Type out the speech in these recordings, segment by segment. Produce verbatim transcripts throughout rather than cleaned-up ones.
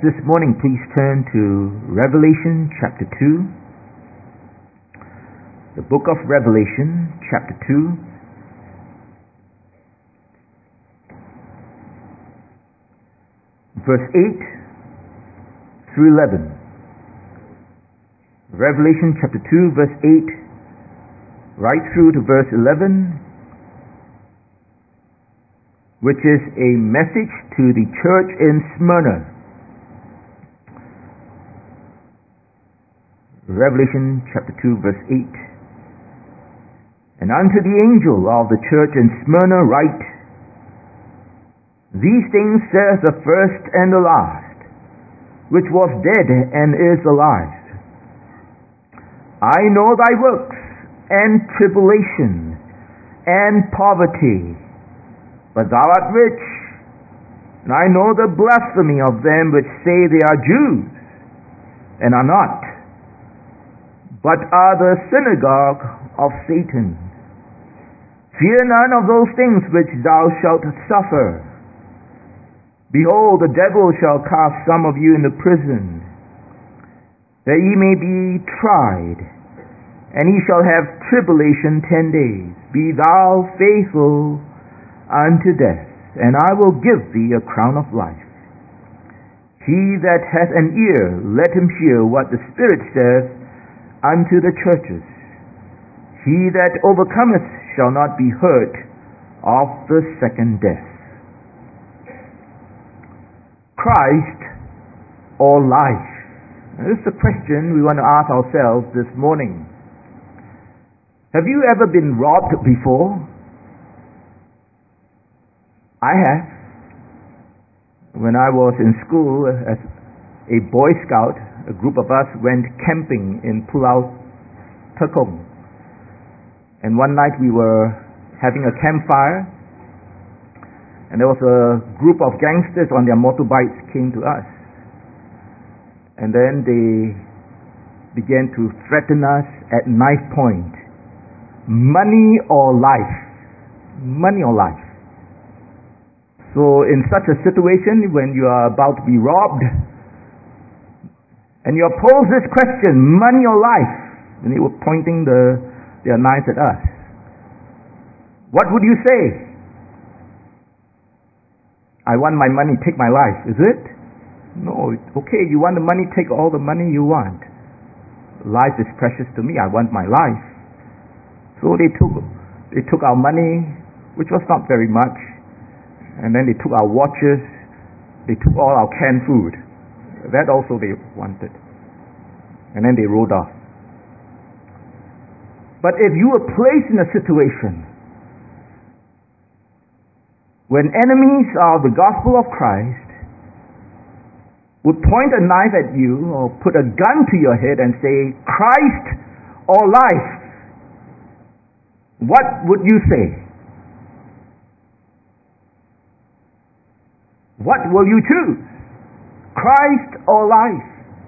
This morning, please turn to Revelation chapter two. The book of Revelation chapter two. Verse eight through eleven. Revelation chapter two, verse eight, right through to verse eleven, which is a message to the church in Smyrna. Revelation chapter two, verse eight. And unto the angel of the church in Smyrna write, These things says the first and the last, which was dead and is alive. I know thy works, and tribulation, and poverty, but thou art rich. And I know the blasphemy of them which say they are Jews, and are not, but are the synagogue of Satan. Fear none of those things which thou shalt suffer. Behold, the devil shall cast some of you into prison, that ye may be tried, and ye shall have tribulation ten days. Be thou faithful unto death, and I will give thee a crown of life. He that hath an ear, let him hear what the Spirit saith unto the churches. He that overcometh shall not be hurt of the second death. Christ or life? Now, this is the question we want to ask ourselves this morning. Have you ever been robbed before? I have. When I was in school as a Boy Scout, a group of us went camping in Pulau Tekong. And one night we were having a campfire, and there was a group of gangsters on their motorbikes came to us. And then they began to threaten us at knife point. Money or life. Money or life. So in such a situation, when you are about to be robbed, and you are posed this question, money or life, and they were pointing the, their knives at us, what would you say? I want my money, take my life, is it? No, okay, you want the money, take all the money you want. Life is precious to me, I want my life. So they took, they took our money, which was not very much, and then they took our watches, they took all our canned food. That also they wanted. And then they rode off. But if you were placed in a situation when enemies of the gospel of Christ would point a knife at you or put a gun to your head and say, Christ or life, what would you say? What will you choose? Christ or life?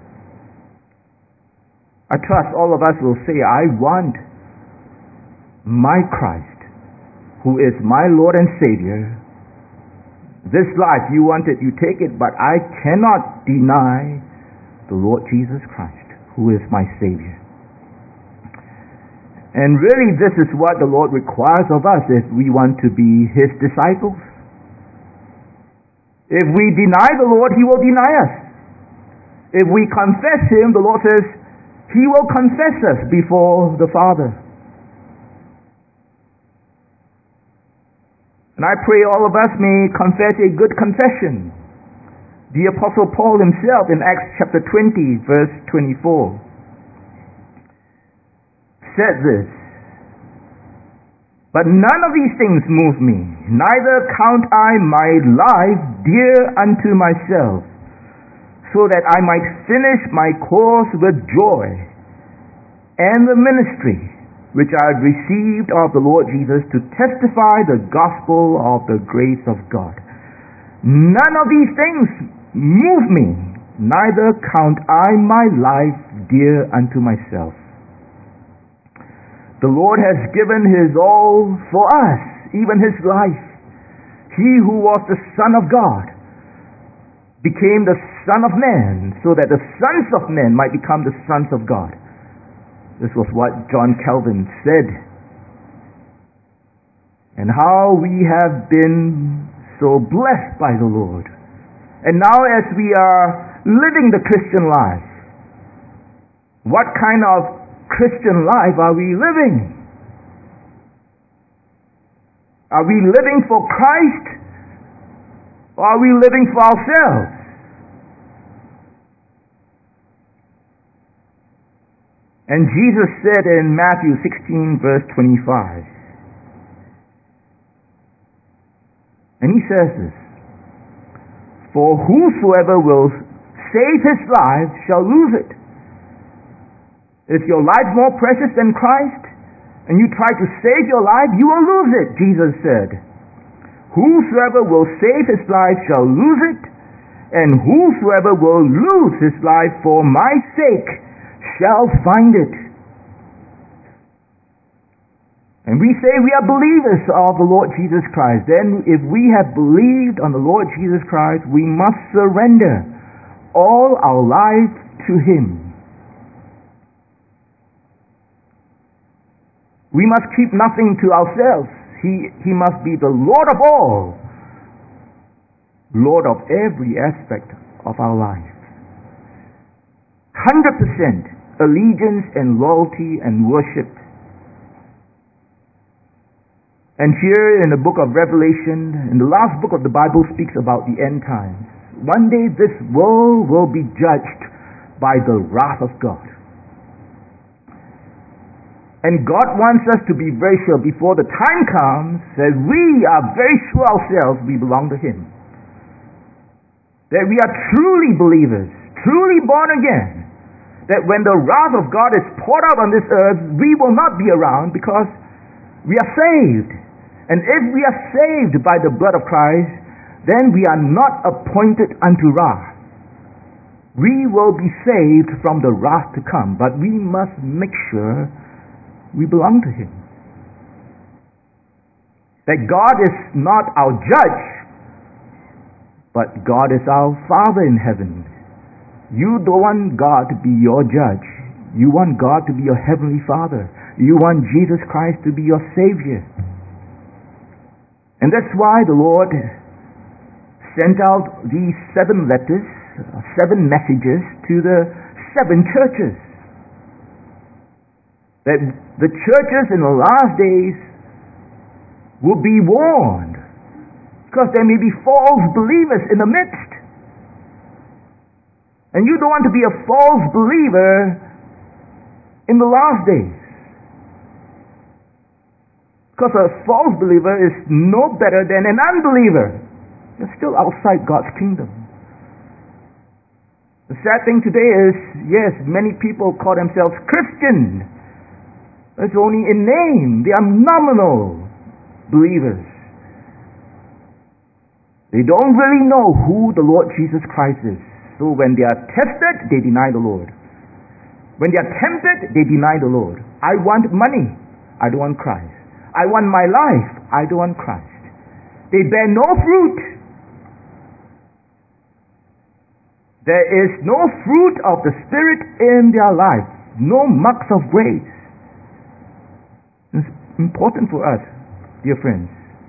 I trust all of us will say, I want my Christ, who is my Lord and Savior. This life, you want it, you take it, but I cannot deny the Lord Jesus Christ, who is my Savior. And really, this is what the Lord requires of us if we want to be His disciples. If we deny the Lord, He will deny us. If we confess Him, the Lord says, He will confess us before the Father. And I pray all of us may confess a good confession. The Apostle Paul himself in Acts chapter twenty, verse twenty-four, said this, But none of these things move me, neither count I my life dear unto myself, so that I might finish my course with joy, and the ministry which I had received of the Lord Jesus to testify the gospel of the grace of God. None of these things move me, neither count I my life dear unto myself. The Lord has given His all for us, even His life. He who was the Son of God became the Son of Man, so that the sons of men might become the sons of God. This was what John Calvin said. And how we have been so blessed by the Lord. And now as we are living the Christian life, what kind of Christian life are we living? Are we living for Christ? Or are we living for ourselves? And Jesus said in Matthew sixteen verse twenty-five, and he says this, "For whosoever will save his life shall lose it." Is your life more precious than Christ, and you try to save your life, you will lose it, Jesus said. Whosoever will save his life shall lose it, and whosoever will lose his life for my sake shall find it. And we say we are believers of the Lord Jesus Christ. Then if we have believed on the Lord Jesus Christ, we must surrender all our life to Him. We must keep nothing to ourselves. He, he must be the Lord of all, Lord of every aspect of our life. one hundred percent allegiance and loyalty and worship. And here in the book of Revelation, in the last book of the Bible, speaks about the end times. One day this world will be judged by the wrath of God. And God wants us to be very sure before the time comes that we are very sure ourselves we belong to Him. That we are truly believers, truly born again. That when the wrath of God is poured out on this earth, we will not be around because we are saved. And if we are saved by the blood of Christ, then we are not appointed unto wrath. We will be saved from the wrath to come, but we must make sure we belong to Him. That God is not our judge, but God is our Father in heaven. You don't want God to be your judge. You want God to be your heavenly Father. You want Jesus Christ to be your Savior. And that's why the Lord sent out these seven letters, seven messages to the seven churches. That the churches in the last days will be warned, because there may be false believers in the midst. And you don't want to be a false believer in the last days. Because a false believer is no better than an unbeliever. They're still outside God's kingdom. The sad thing today is, yes, many people call themselves Christian. It's only in name. They are nominal believers. They don't really know who the Lord Jesus Christ is. So when they are tested, they deny the Lord. When they are tempted, they deny the Lord. I want money. I don't want Christ. I want my life. I don't want Christ. They bear no fruit. There is no fruit of the Spirit in their life. No marks of grace. It's important for us, dear friends,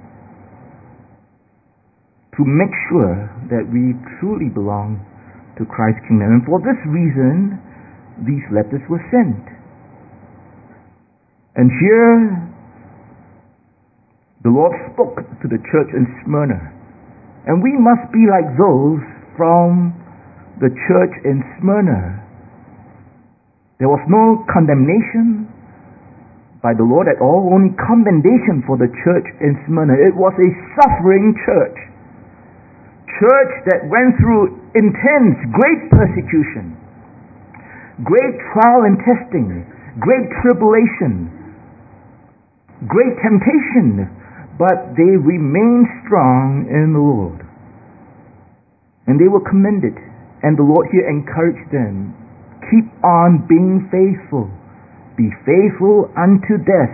to make sure that we truly belong to Christ's kingdom. And for this reason, these letters were sent. And here, the Lord spoke to the church in Smyrna. And we must be like those from the church in Smyrna. There was no condemnation by the Lord at all, only commendation for the church in Smyrna. It was a suffering church. Church that went through intense, great persecution, great trial and testing, great tribulation, great temptation, but they remained strong in the Lord. And they were commended. And the Lord here encouraged them, keep on being faithful. Be faithful unto death.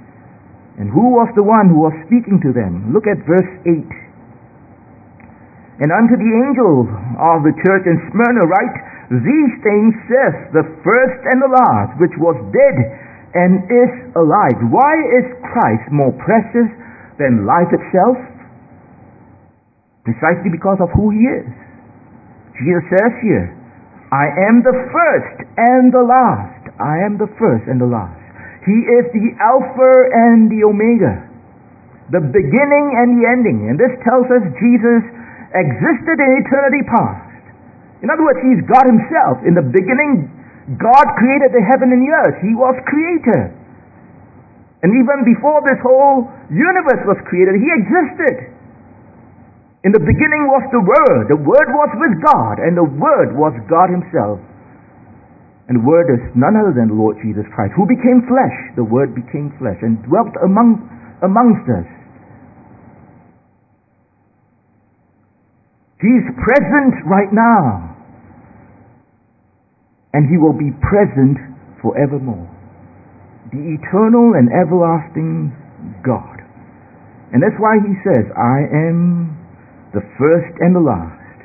And who was the one who was speaking to them? Look at verse eight. And unto the angel of the church in Smyrna write, these things says the first and the last, which was dead and is alive. Why is Christ more precious than life itself? Precisely because of who he is. Jesus says here, I am the first and the last. I am the first and the last. He is the Alpha and the Omega, the beginning and the ending. And this tells us Jesus existed in eternity past. In other words, he's God himself. In the beginning, God created the heaven and the earth. He was creator. And even before this whole universe was created, he existed. In the beginning was the Word. The Word was with God, and the Word was God himself. And the Word is none other than the Lord Jesus Christ, who became flesh. The Word became flesh and dwelt among amongst us. He's present right now, and he will be present forevermore. The eternal and everlasting God. And that's why he says, I am the first and the last,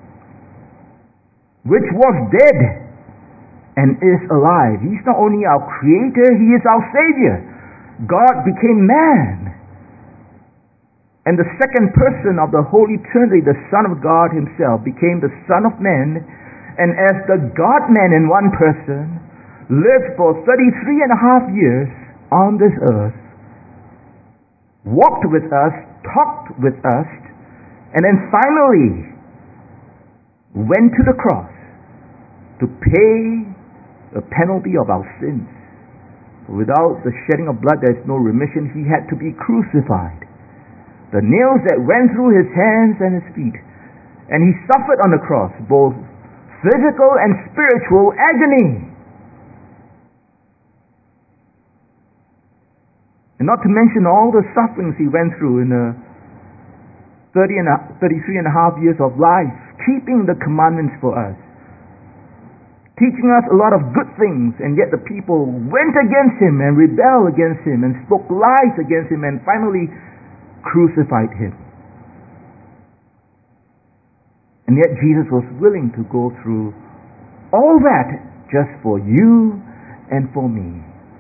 which was dead and is alive. He's not only our creator, he is our savior. God became man. And the second person of the Holy Trinity, the Son of God himself, became the Son of Man, and as the God-man in one person, lived for thirty-three and a half years on this earth, walked with us, talked with us, and then finally went to the cross to pay the penalty of our sins. Without the shedding of blood, there is no remission. He had to be crucified. The nails that went through his hands and his feet. And he suffered on the cross both physical and spiritual agony. And not to mention all the sufferings he went through in the thirty and thirty-three and a half years of life, keeping the commandments for us, teaching us a lot of good things, and yet the people went against him and rebelled against him and spoke lies against him and finally crucified him. And yet Jesus was willing to go through all that just for you and for me.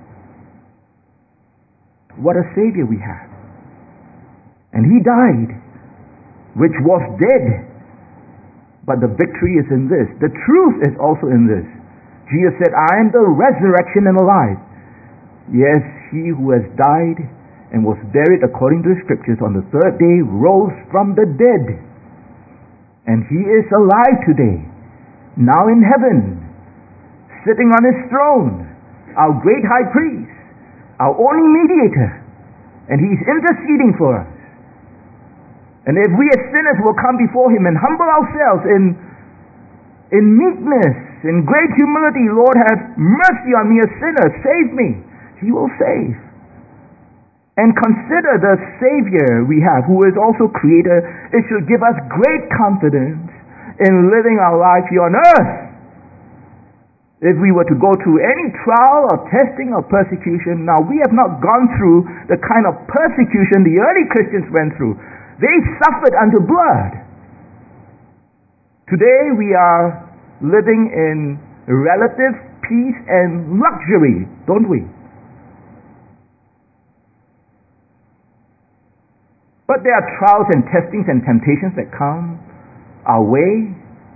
What a Savior we have. And he died, which was dead. But the victory is in this. The truth is also in this. Jesus said, I am the resurrection and the life. Yes, he who has died and was buried according to the scriptures on the third day rose from the dead. And he is alive today, now in heaven, sitting on his throne, our great high priest, our only mediator, and he's interceding for us. And if we as sinners will come before him and humble ourselves in, in meekness, in great humility, Lord, have mercy on me, a sinner, save me, he will save. And consider the Savior we have, who is also Creator. It should give us great confidence in living our life here on earth. If we were to go through any trial or testing or persecution, now we have not gone through the kind of persecution the early Christians went through. They suffered unto blood. Today we are living in relative peace and luxury, don't we? But there are trials and testings and temptations that come our way.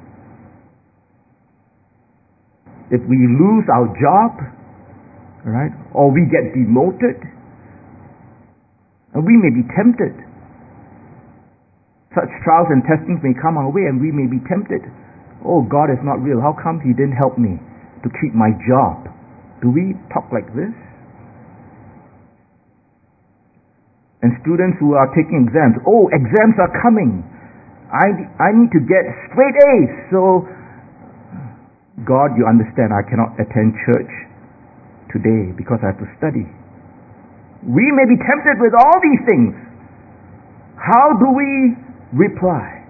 If we lose our job, right, or we get demoted, and we may be tempted. Such trials and testings may come our way and we may be tempted. Oh, God is not real. How come he didn't help me to keep my job? Do we talk like this? And students who are taking exams, oh, exams are coming. I, I need to get straight A's. So, God, you understand, I cannot attend church today because I have to study. We may be tempted with all these things. How do we reply?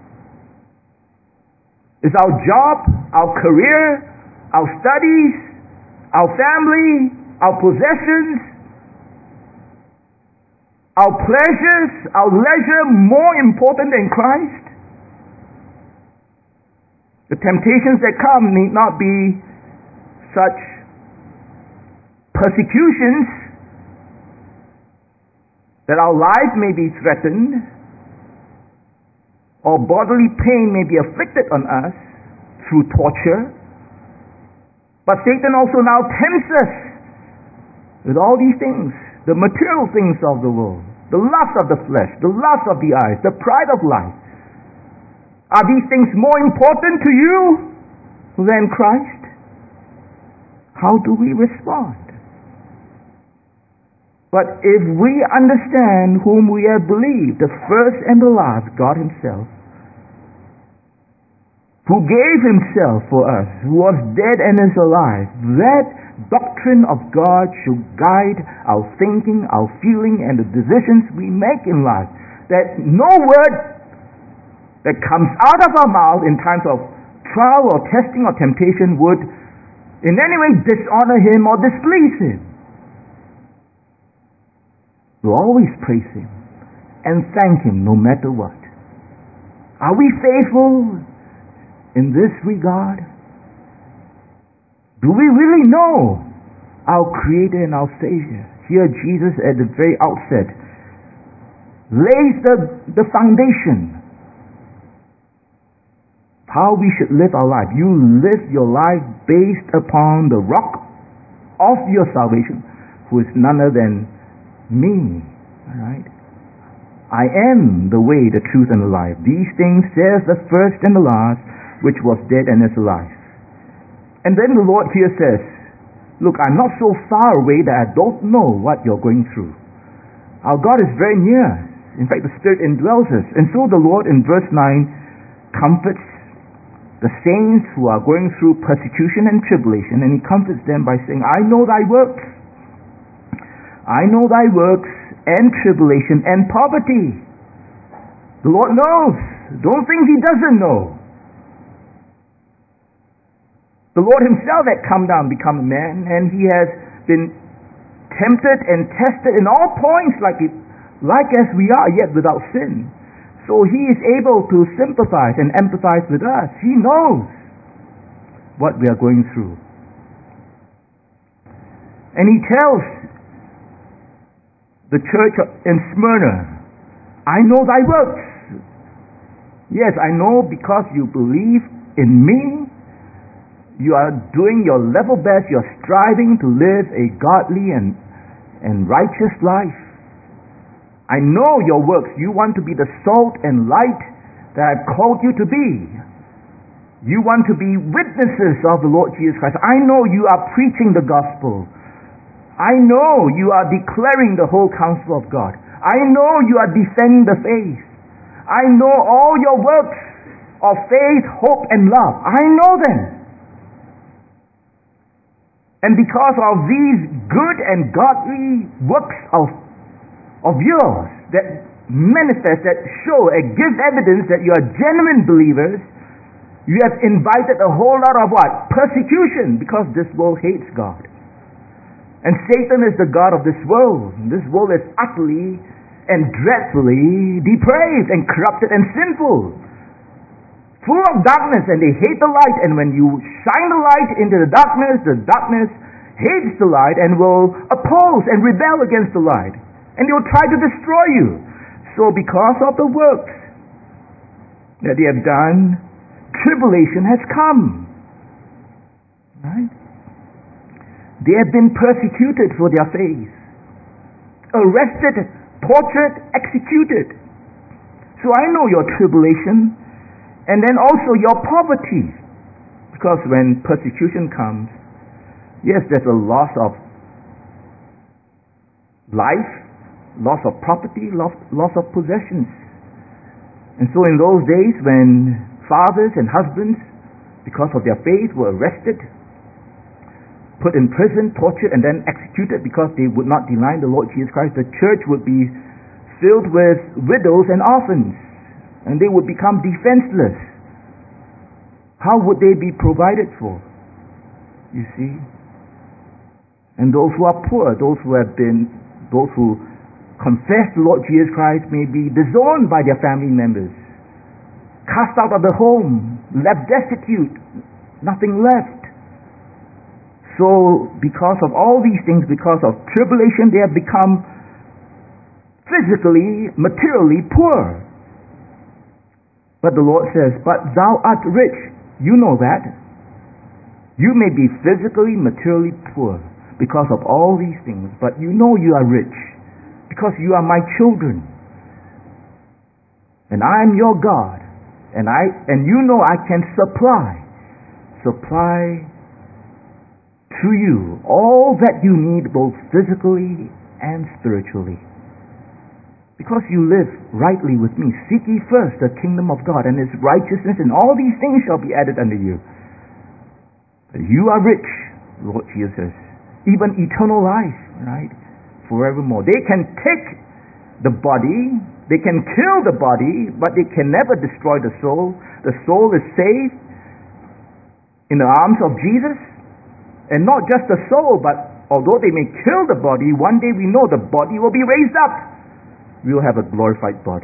Is our job, our career, our studies, our family, our possessions, our pleasures, our leisure more important than Christ? The temptations that come need not be such persecutions that our life may be threatened or bodily pain may be afflicted on us through torture. But Satan also now tempts us with all these things, the material things of the world, the lust of the flesh, the lust of the eyes, the pride of life. Are these things more important to you than Christ? How do we respond? But if we understand whom we have believed, the first and the last, God Himself, who gave Himself for us, who was dead and is alive, that doctrine of God should guide our thinking, our feeling, and the decisions we make in life. That no word that comes out of our mouth in times of trial or testing or temptation would in any way dishonor Him or displease Him. We'll always praise Him and thank Him no matter what. Are we faithful in this regard? Do we really know our Creator and our Savior? Here Jesus at the very outset lays the, the foundation how we should live our life. You live your life based upon the rock of your salvation, who is none other than me. Alright? I am the way, the truth, and the life. These things says the first and the last, which was dead and is alive. And then the Lord here says, look, I'm not so far away that I don't know what you're going through. Our God is very near. In fact, the Spirit indwells us. And so the Lord in verse nine comforts the saints who are going through persecution and tribulation, and He comforts them by saying, I know thy works. I know thy works and tribulation and poverty. The Lord knows. Don't think He doesn't know. The Lord Himself had come down, become a man, and He has been tempted and tested in all points like it, like as we are, yet without sin. So He is able to sympathize and empathize with us. He knows what we are going through. And He tells the church in Smyrna, I know thy works. Yes, I know because you believe in me. You are doing your level best. You're striving to live a godly and, and righteous life. I know your works. You want to be the salt and light that I've called you to be. You want to be witnesses of the Lord Jesus Christ. I know you are preaching the gospel. I know you are declaring the whole counsel of God. I know you are defending the faith. I know all your works of faith, hope, and love. I know them. And because of these good and godly works of, of yours that manifest, that show, and give evidence that you are genuine believers, you have invited a whole lot of what? Persecution, because this world hates God. And Satan is the god of this world. This world is utterly and dreadfully depraved and corrupted and sinful, full of darkness, and they hate the light. And when you shine the light into the darkness, the darkness hates the light and will oppose and rebel against the light, and they will try to destroy you. So because of the works that they have done, tribulation has come. Right? They have been persecuted for their faith, arrested, tortured, executed. So I know your tribulation, and then also your poverty, because when persecution comes, yes, there's a loss of life, loss of property, loss, loss of possessions. And so in those days when fathers and husbands, because of their faith, were arrested, put in prison, tortured, and then executed because they would not deny the Lord Jesus Christ, the church would be filled with widows and orphans, and they would become defenseless. How would they be provided for? You see? And those who are poor, those who have been, those who confess the Lord Jesus Christ may be disowned by their family members, cast out of the home, left destitute, nothing left. So because of all these things, because of tribulation, they have become physically, materially poor. But the Lord says, but thou art rich. You know that. You may be physically, materially poor because of all these things, but you know you are rich because you are my children. And I am your God. And I and you know I can supply, supply to you all that you need, both physically and spiritually. Because you live rightly with me. Seek ye first the kingdom of God and his righteousness, and all these things shall be added unto you. You are rich, Lord Jesus says. Even eternal life, right? Forevermore. They can take the body, they can kill the body, but they can never destroy the soul. The soul is saved in the arms of Jesus. And not just the soul, but although they may kill the body, one day we know the body will be raised up. We will have a glorified body.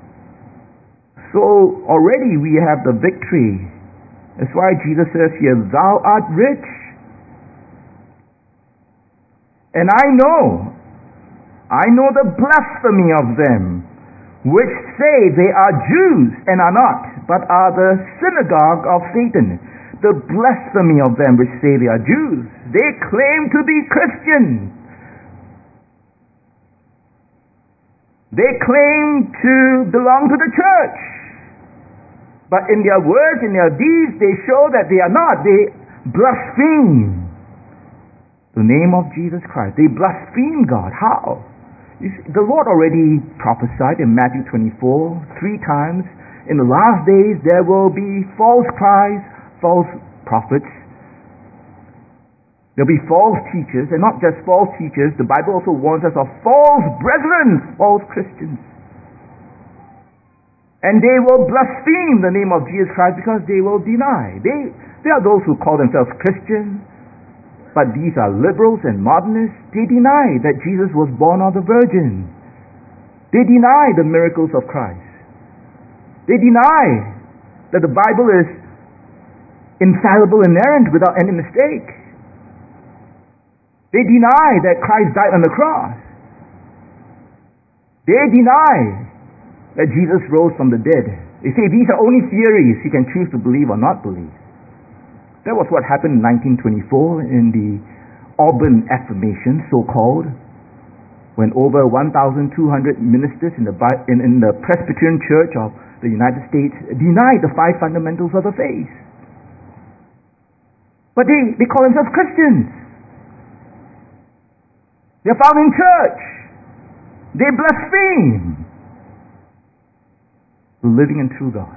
So already we have the victory. That's why Jesus says here, thou art rich. And I know, I know the blasphemy of them, which say they are Jews and are not, but are the synagogue of Satan. The blasphemy of them which say they are Jews. They claim to be Christians. They claim to belong to the church. But in their words, in their deeds, they show that they are not. They blaspheme the name of Jesus Christ. They blaspheme God. How? You see, the Lord already prophesied in Matthew twenty-four, three times, in the last days there will be false Christs, false prophets. There'll be false teachers, and not just false teachers. The Bible also warns us of false brethren, false Christians. And they will blaspheme the name of Jesus Christ because they will deny. They, they are those who call themselves Christians, but these are liberals and modernists. They deny that Jesus was born of the Virgin. They deny the miracles of Christ. They deny that the Bible is infallible, inerrant, without any mistake. They deny that Christ died on the cross. They deny that Jesus rose from the dead. They say these are only theories. You can choose to believe or not believe. That was what happened in nineteen twenty-four in the Auburn Affirmation, so-called, when over one thousand two hundred ministers in the, in, in the Presbyterian Church of the United States denied the five fundamentals of the faith. But they, they call themselves Christians. They're found in church. They blaspheme the living and true God.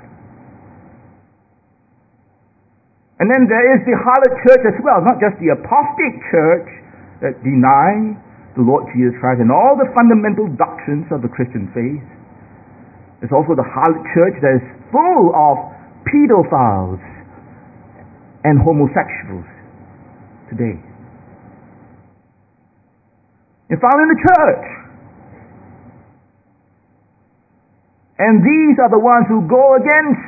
And then there is the harlot church as well, not just the apostate church that deny the Lord Jesus Christ and all the fundamental doctrines of the Christian faith. There's also the harlot church that is full of pedophiles and homosexuals today. You're found in the church. And these are the ones who go against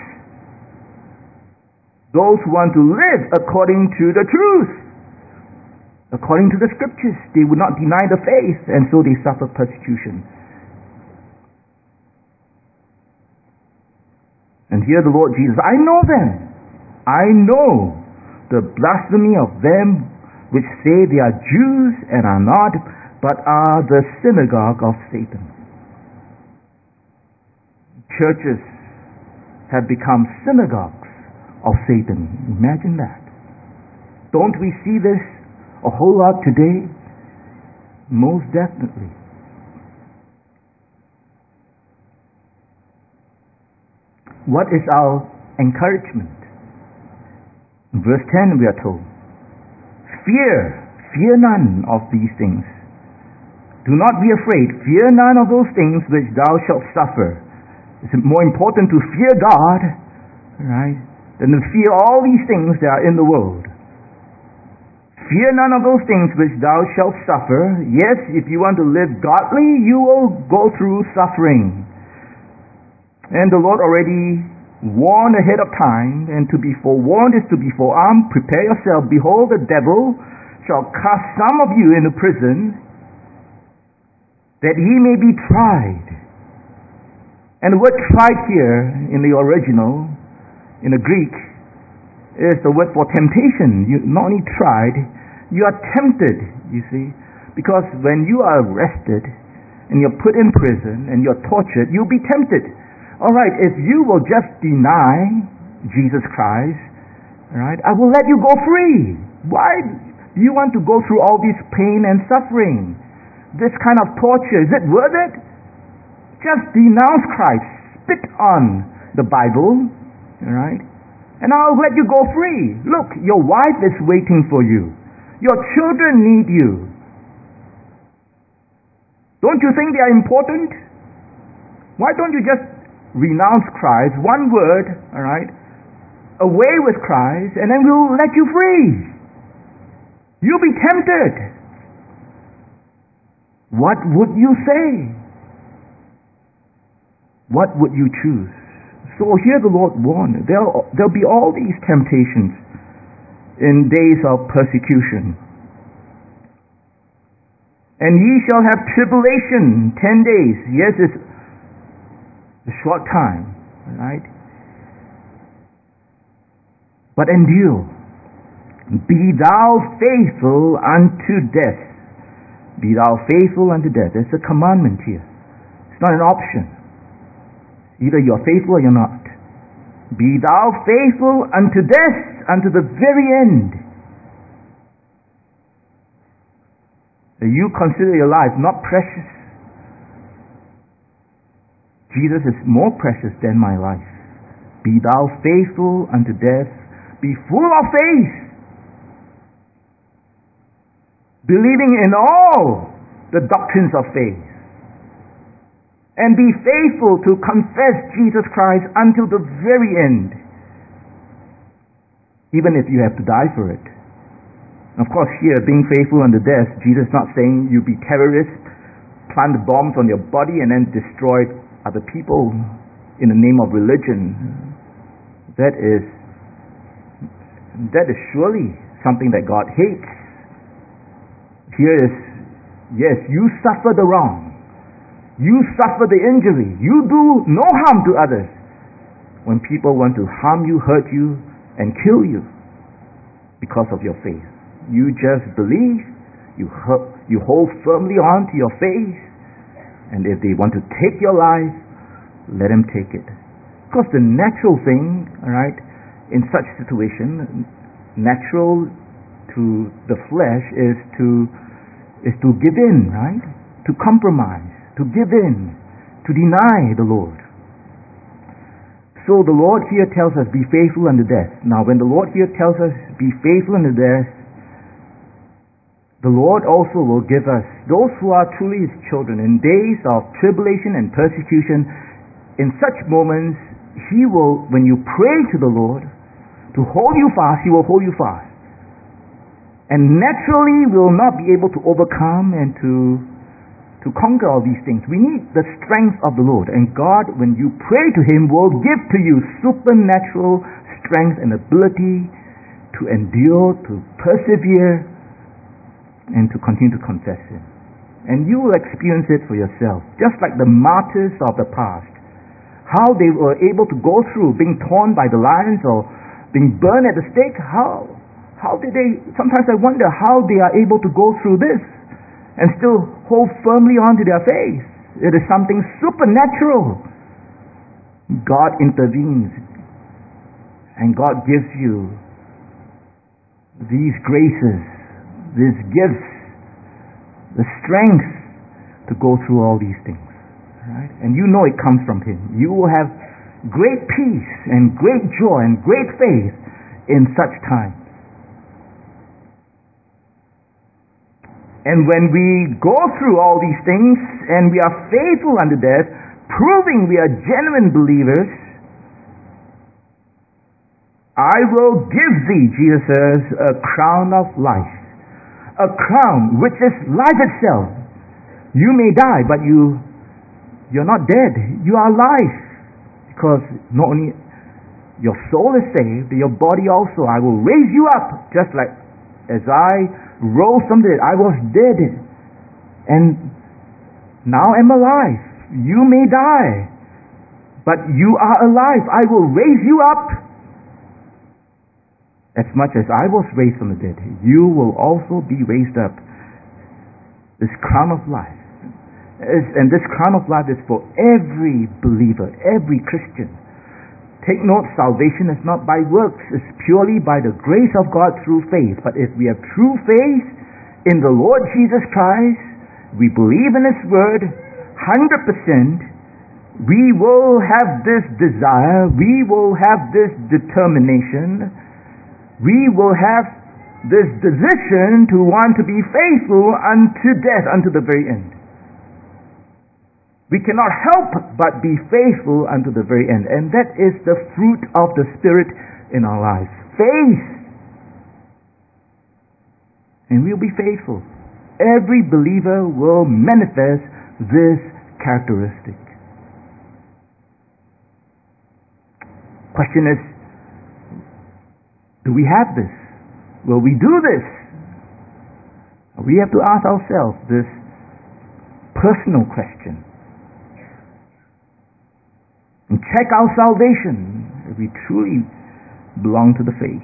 those who want to live according to the truth, according to the scriptures. They would not deny the faith, and so they suffer persecution. And here the Lord Jesus, I know them. I know the blasphemy of them which say they are Jews and are not, but are the synagogue of Satan. Churches have become synagogues of Satan. Imagine that. Don't we see this a whole lot today? Most definitely. What is our encouragement? In verse ten we are told, fear, fear none of these things. Do not be afraid. Fear none of those things which thou shalt suffer. It's more important to fear God, right, than to fear all these things that are in the world. Fear none of those things which thou shalt suffer. Yes, if you want to live godly, you will go through suffering. And the Lord already warned ahead of time, and to be forewarned is to be forearmed. Prepare yourself. Behold, the devil shall cast some of you into prison, that ye may be tried. And the word tried here in the original, in the Greek, is the word for temptation. You not only tried, you are tempted, you see. Because when you are arrested and you're put in prison and you're tortured, you'll be tempted. All right, if you will just deny Jesus Christ, all right, I will let you go free. Why do you want to go through all this pain and suffering? This kind of torture, is it worth it? Just denounce Christ, spit on the Bible, all right, and I'll let you go free. Look, your wife is waiting for you. Your children need you. Don't you think they are important? Why don't you just renounce Christ, one word, all right, away with Christ, and then we'll let you free. You'll be tempted. What would you say? What would you choose? So here the Lord warned, there'll, there'll be all these temptations in days of persecution. And ye shall have tribulation ten days. Yes, it's a short time, right? But endure. Be thou faithful unto death. Be thou faithful unto death. It's a commandment here. It's not an option. Either you're faithful or you're not. Be thou faithful unto death, unto the very end. You consider your life not precious. Jesus is more precious than my life. Be thou faithful unto death. Be full of faith, believing in all the doctrines of faith, and be faithful to confess Jesus Christ until the very end, even if you have to die for it. Of course, here, being faithful unto death, Jesus is not saying you be terrorists, plant bombs on your body and then destroy other people in the name of religion. That is that is surely something that God hates. Here is, yes, you suffer the wrong. You suffer the injury. You do no harm to others. When people want to harm you, hurt you, and kill you because of your faith, you just believe, you you hold firmly on to your faith, and if they want to take your life, let them take it. Because the natural thing, all right, in such situation, natural to the flesh is to is to give in, right? To compromise, to give in, to deny the Lord. So the Lord here tells us, be faithful unto death. Now when the Lord here tells us, be faithful unto death, the Lord also will give us, those who are truly His children, in days of tribulation and persecution, in such moments, He will, when you pray to the Lord to hold you fast, He will hold you fast. And naturally, we will not be able to overcome and to, to conquer all these things. We need the strength of the Lord. And God, when you pray to Him, will give to you supernatural strength and ability to endure, to persevere, and to continue to confess Him. And you will experience it for yourself. Just like the martyrs of the past. How they were able to go through being torn by the lions or being burned at the stake. How, how did they, sometimes I wonder how they are able to go through this and still hold firmly on to their faith. It is something supernatural. God intervenes and God gives you these graces, these gifts, the strength to go through all these things. Right? And you know it comes from Him. You will have great peace and great joy and great faith in such times. And when we go through all these things and we are faithful unto death, proving we are genuine believers, I will give thee, Jesus says, a crown of life. A crown which is life itself. You may die, but you, you're not dead. You are alive. Because not only Your soul is saved, your body also. I will raise you up, just like as I rose from the dead. I was dead, and now am alive. You may die, but you are alive. I will raise you up. As much as I was raised from the dead, you will also be raised up. This crown of life. And this crown of life is for every believer, every Christian. Take note, salvation is not by works, it's purely by the grace of God through faith. But if we have true faith in the Lord Jesus Christ, we believe in His Word, one hundred percent, we will have this desire, we will have this determination, we will have this decision to want to be faithful unto death, unto the very end. We cannot help but be faithful unto the very end. And that is the fruit of the Spirit in our lives. Faith. And we'll be faithful. Every believer will manifest this characteristic. Question is, do we have this? Will we do this? We have to ask ourselves this personal question. And check our salvation if we truly belong to the faith.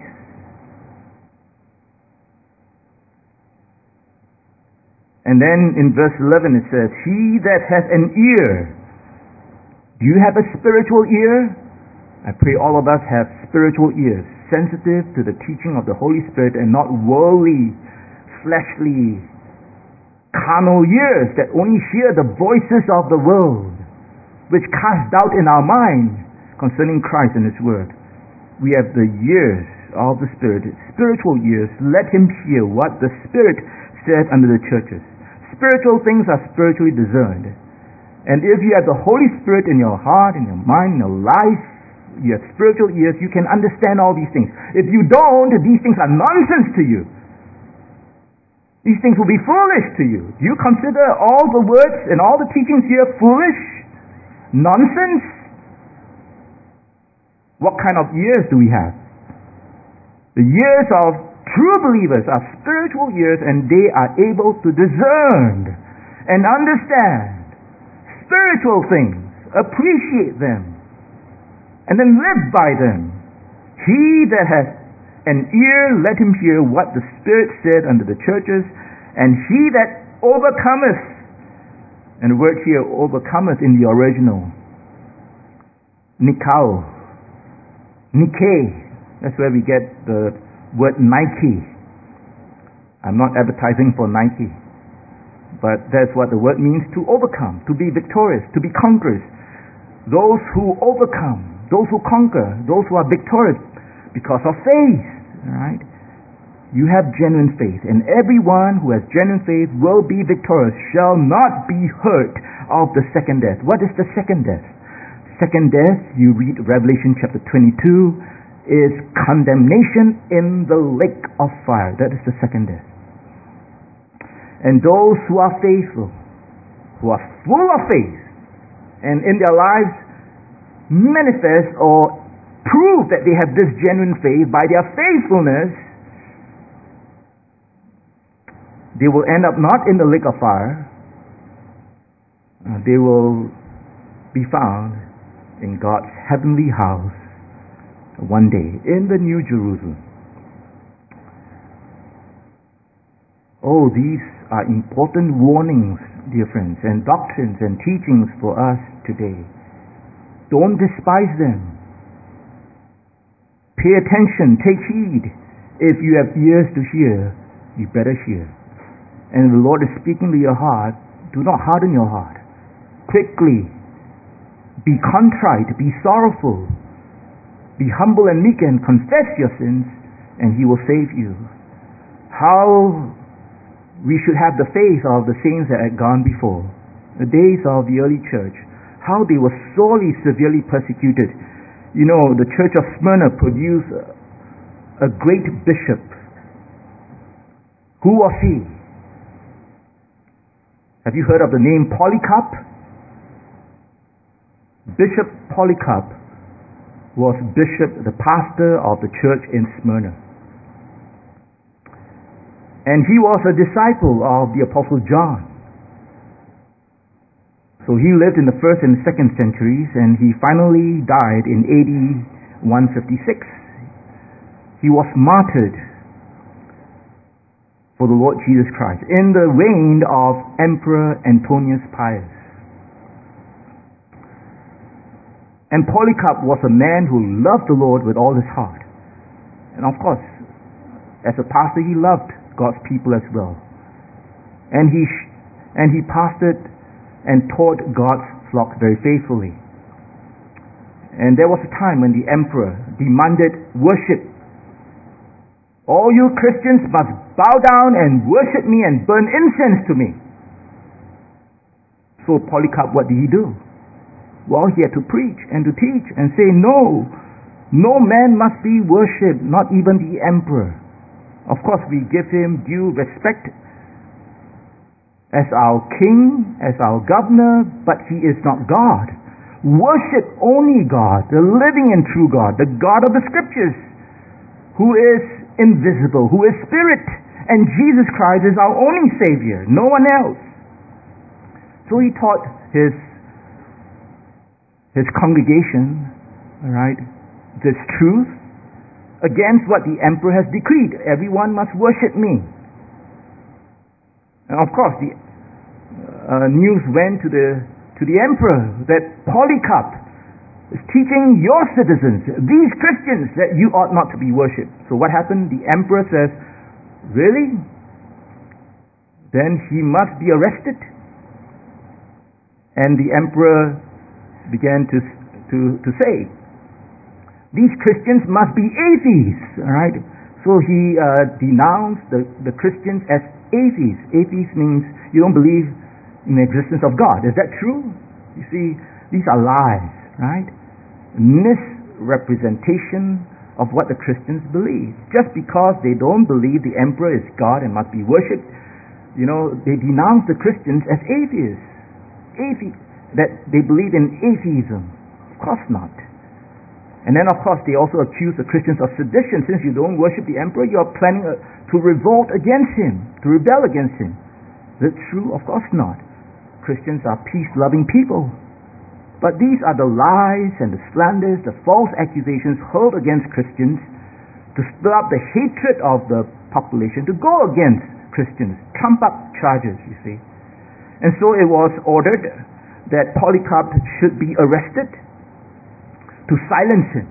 And then in verse eleven it says, he that has an ear. Do you have a spiritual ear? I pray all of us have spiritual ears, sensitive to the teaching of the Holy Spirit and not worldly, fleshly, carnal ears that only hear the voices of the world, which cast doubt in our mind concerning Christ and His Word. We have the ears of the Spirit, spiritual ears. Let him hear what the Spirit said unto the churches. Spiritual things are spiritually discerned. And if you have the Holy Spirit in your heart, in your mind, in your life, you have spiritual ears, you can understand all these things. If you don't, these things are nonsense to you. These things will be foolish to you. Do you consider all the words and all the teachings here foolish? Nonsense? What kind of ears do we have? The ears of true believers are spiritual ears, and they are able to discern and understand spiritual things, appreciate them, and then live by them. He that has an ear, let him hear what the Spirit said unto the churches. And he that overcometh, and the word here, overcometh, in the original, Nikao, Nike, that's where we get the word Nike. I'm not advertising for Nike, but that's what the word means, to overcome, to be victorious, to be conquerors. Those who overcome, those who conquer, those who are victorious because of faith, right? You have genuine faith, and everyone who has genuine faith will be victorious, shall not be hurt of the second death. What is the second death? Second death, you read Revelation chapter twenty-two, is condemnation in the lake of fire. That is the second death. And those who are faithful, who are full of faith, and in their lives manifest or prove that they have this genuine faith by their faithfulness, they will end up not in the lake of fire. Uh, they will be found in God's heavenly house one day, in the New Jerusalem. Oh, these are important warnings, dear friends, and doctrines and teachings for us today. Don't despise them. Pay attention, take heed. If you have ears to hear, you better hear. And the Lord is speaking to your heart, do not harden your heart. Quickly, be contrite, be sorrowful, be humble and meek, and confess your sins, and He will save you. How we should have the faith of the saints that had gone before, the days of the early church, how they were sorely, severely persecuted. You know, the church of Smyrna produced a great bishop. Who was he? Have you heard of the name Polycarp? Bishop Polycarp was bishop, the pastor of the church in Smyrna. And he was a disciple of the Apostle John. So he lived in the first and second centuries, and he finally died in A D one fifty-six. He was martyred for the Lord Jesus Christ in the reign of Emperor Antonius Pius. And Polycarp was a man who loved the Lord with all his heart. And of course, as a pastor, he loved God's people as well. And he sh- and he pastored and taught God's flock very faithfully. And there was a time when the emperor demanded worship. All you Christians must bow down and worship me and burn incense to me. So Polycarp, what did he do? Well, he had to preach and to teach and say, no, no man must be worshipped, not even the emperor. Of course, we give him due respect as our king, as our governor, but he is not God. Worship only God, the living and true God, the God of the Scriptures, who is invisible, who is spirit, and Jesus Christ is our only Savior, no one else. So he taught his his congregation, all right, this truth against what the emperor has decreed. Everyone must worship me. And of course, the uh, news went to the to the emperor that Polycarp is teaching your citizens, these Christians, that you ought not to be worshipped. So what happened? The emperor says, really? Then he must be arrested. And the emperor began to to to say, these Christians must be atheists, all right? So he uh, denounced the, the Christians as atheists. Atheist means you don't believe in the existence of God. Is that true? You see, these are lies, right? Misrepresentation of what the Christians believe. Just because they don't believe the emperor is God and must be worshipped, you know, they denounce the Christians as atheists. Athe- that they believe in atheism. Of course not. And then of course they also accuse the Christians of sedition. Since you don't worship the emperor, you are planning a, to revolt against him, to rebel against him. Is it true? Of course not. Christians are peace-loving people. But these are the lies and the slanders, the false accusations hurled against Christians to stir up the hatred of the population, to go against Christians, trump up charges, you see. And so it was ordered that Polycarp should be arrested to silence him.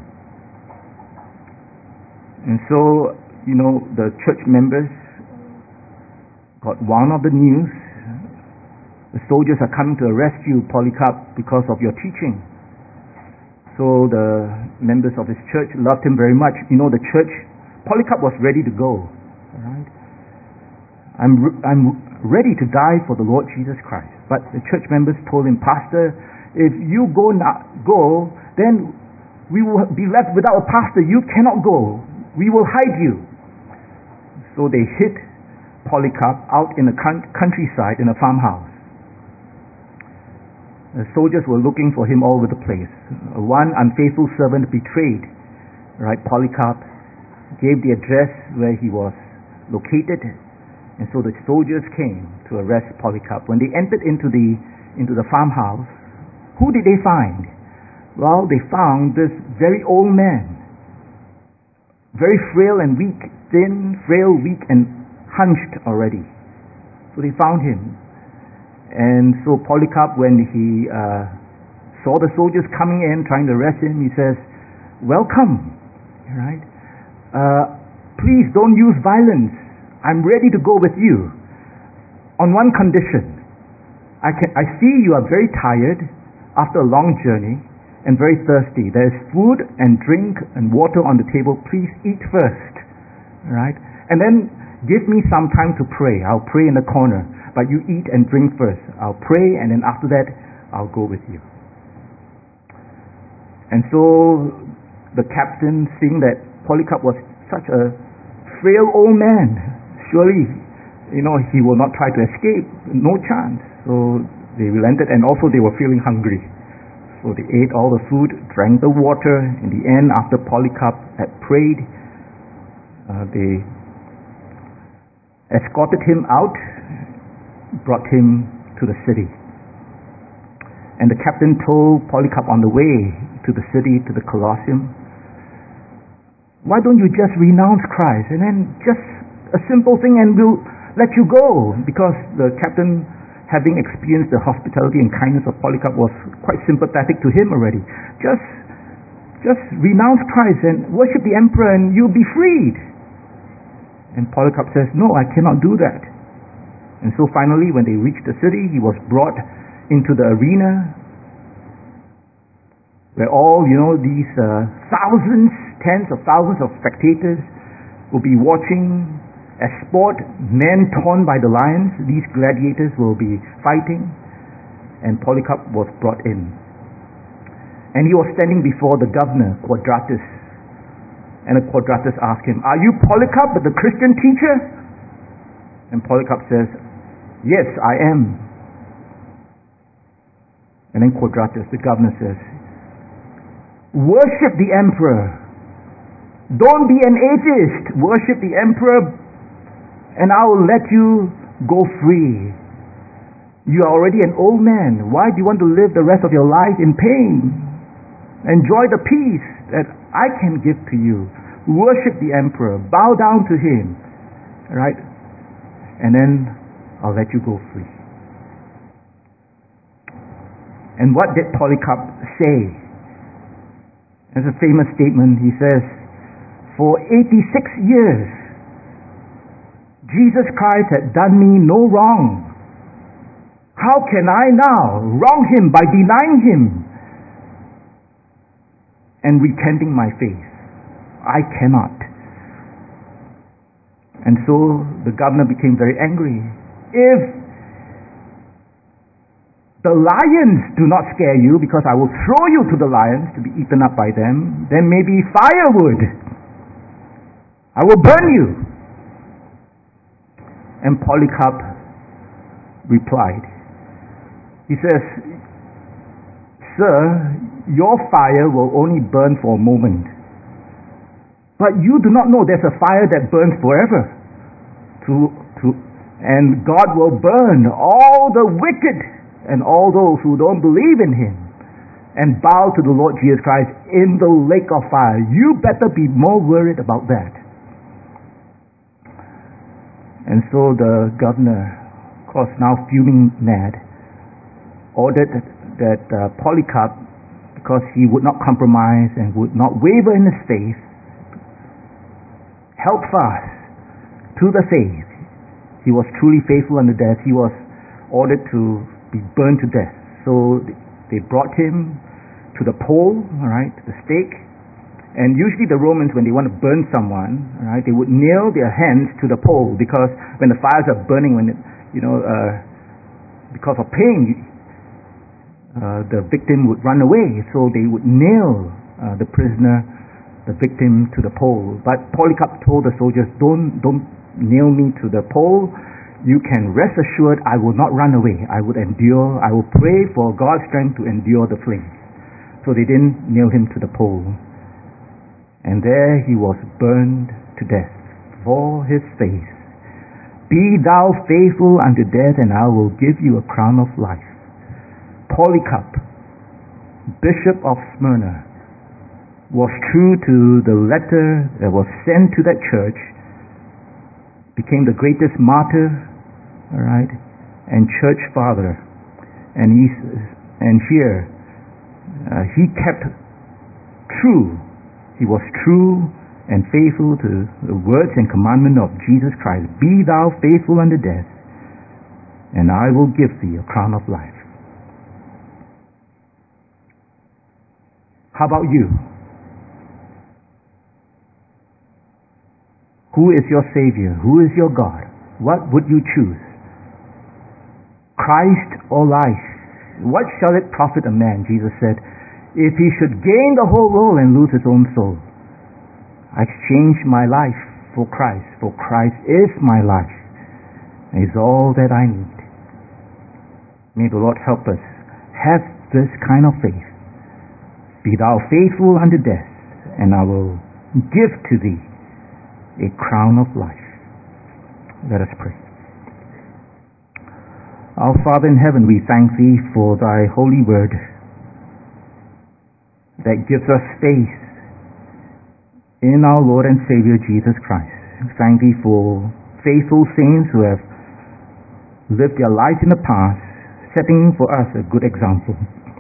And so, you know, the church members got one of the news. The soldiers are coming to arrest you, Polycarp, because of your teaching. So the members of his church loved him very much. You know, the church, Polycarp was ready to go. All right? I'm, I'm ready to die for the Lord Jesus Christ. But the church members told him, Pastor, if you go not go, then we will be left without a pastor. You cannot go. We will hide you. So they hid Polycarp out in the countryside in a farmhouse. The soldiers were looking for him all over the place. One unfaithful servant betrayed, right, Polycarp, gave the address where he was located, and so the soldiers came to arrest Polycarp. When they entered into the into the farmhouse, who did they find? Well, they found this very old man, very frail and weak, thin, frail, weak, and hunched already. So they found him. And so Polycarp, when he uh, saw the soldiers coming in, trying to arrest him, he says, welcome, right? Uh, please don't use violence. I'm ready to go with you on one condition. I can, I see you are very tired after a long journey and very thirsty. There is food and drink and water on the table. Please eat first, right? And then give me some time to pray. I'll pray in the corner, but you eat and drink first. I'll pray, and then after that, I'll go with you. And so the captain, seeing that Polycarp was such a frail old man, surely, you know, he will not try to escape. No chance. So they relented, and also they were feeling hungry. So they ate all the food, drank the water. In the end, after Polycarp had prayed, uh, they escorted him out, brought him to the city. And the captain told Polycarp on the way to the city, to the Colosseum, why don't you just renounce Christ, and then just a simple thing, and we'll let you go. Because the captain, having experienced the hospitality and kindness of Polycarp, was quite sympathetic to him already. Just, just renounce Christ and worship the emperor, and you'll be freed. And Polycarp says, no, I cannot do that. And so finally, when they reached the city, he was brought into the arena, where all, you know, these uh, thousands, tens of thousands of spectators will be watching as sport, men torn by the lions. These gladiators will be fighting, and Polycarp was brought in. And he was standing before the governor, Quadratus. And the Quadratus asked him, are you Polycarp, the Christian teacher? And Polycarp says, yes, I am. And then Quadratus, the governor, says, worship the emperor. Don't be an atheist. Worship the emperor, and I will let you go free. You are already an old man. Why do you want to live the rest of your life in pain? Enjoy the peace that I can give to you. Worship the emperor. Bow down to him. Right? And then I'll let you go free. And what did Polycarp say? There's a famous statement. He says, for eighty-six years, Jesus Christ had done me no wrong. How can I now wrong him by denying him and recanting my faith? I cannot. And so the governor became very angry. If the lions do not scare you, because I will throw you to the lions to be eaten up by them, then maybe firewood. I will burn you. And Polycarp replied. He says, sir, your fire will only burn for a moment. But you do not know there's a fire that burns forever. To, to, and God will burn all the wicked and all those who don't believe in him and bow to the Lord Jesus Christ in the lake of fire. You better be more worried about that. And so the governor, of course now fuming mad, ordered that, that uh, Polycarp, because he would not compromise and would not waver in his faith, held fast to the faith. He was truly faithful unto death. He was ordered to be burned to death. So they brought him to the pole, all right, the stake. And usually the Romans, when they want to burn someone, right, they would nail their hands to the pole, because when the fires are burning, when it, you know, uh, because of pain, uh, the victim would run away. So they would nail uh, the prisoner, the victim, to the pole. But Polycarp told the soldiers, "Don't, don't nail me to the pole. You can rest assured, I will not run away. I would endure. I will pray for God's strength to endure the flames." So they didn't nail him to the pole. And there he was burned to death for his faith. Be thou faithful unto death, and I will give you a crown of life. Polycarp, Bishop of Smyrna, was true to the letter that was sent to that church, became the greatest martyr, all right, and church father. And he, and here, uh, he kept true. He was true and faithful to the words and commandment of Jesus Christ. Be thou faithful unto death, and I will give thee a crown of life. How about you? Who is your Savior? Who is your God? What would you choose? Christ or life? What shall it profit a man, Jesus said, if he should gain the whole world and lose his own soul? I exchange my life for Christ, for Christ is my life, and is all that I need. May the Lord help us have this kind of faith Be thou faithful unto death, and I will give to thee a crown of life. Let us pray. Our Father in heaven, we thank thee for thy holy word that gives us faith in our Lord and Savior Jesus Christ. Thank thee for faithful saints who have lived their lives in the past, setting for us a good example.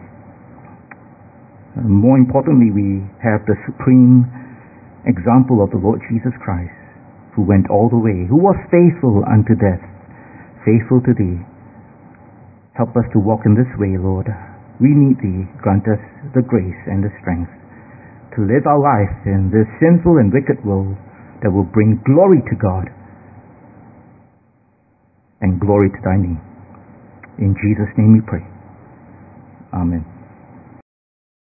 And more importantly, we have the supreme example of the Lord Jesus Christ, who went all the way, who was faithful unto death, faithful to thee. Help us to walk in this way, Lord. We need thee. Grant us the grace and the strength to live our life in this sinful and wicked world that will bring glory to God and glory to thy name. In Jesus' name we pray. Amen.